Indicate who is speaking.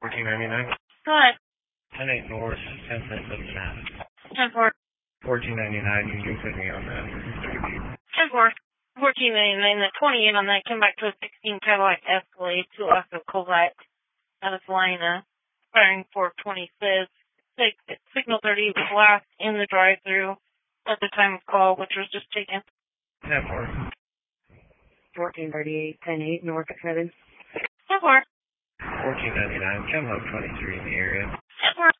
Speaker 1: 1499.
Speaker 2: Go ahead.
Speaker 1: 10-8 North, 10.7 Mass.
Speaker 2: 10-4.
Speaker 1: 1499, you can put me on that.
Speaker 2: 10-4. 1499, the 28 on that came back to a 16 Cadillac Escalade to Oscar Kovac out of Salina, firing 425th. Signal 30 was last in the drive-through at the time of call, which was just taken.
Speaker 1: 10-4.
Speaker 3: 1438, 10-8 North at 7.
Speaker 2: 10-4.
Speaker 1: 1499, Chem Hub 23 in the area.
Speaker 2: 10-4.